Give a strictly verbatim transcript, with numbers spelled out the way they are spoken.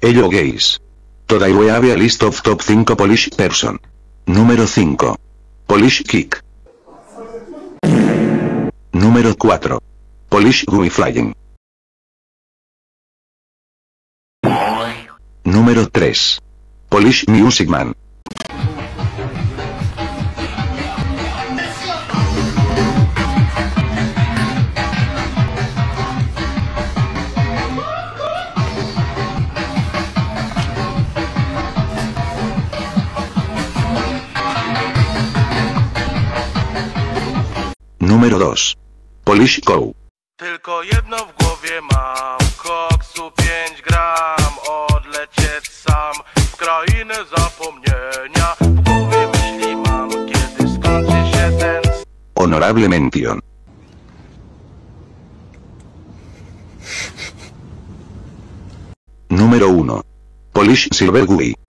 Hello guys. Today we have a list of top cinco Polish person. Número cinco. Polish kick. Número cuatro. Polish guy flying. Número tres. Polish music man. Número dos. Polish cow. Tylko jedno w głowie mam, koksu pięć gram, odlecieć sam w krainę zapomnienia. W głowie myśli mam, kiedy skończy się ten... Honorable mention. Número uno. Polish silver guy.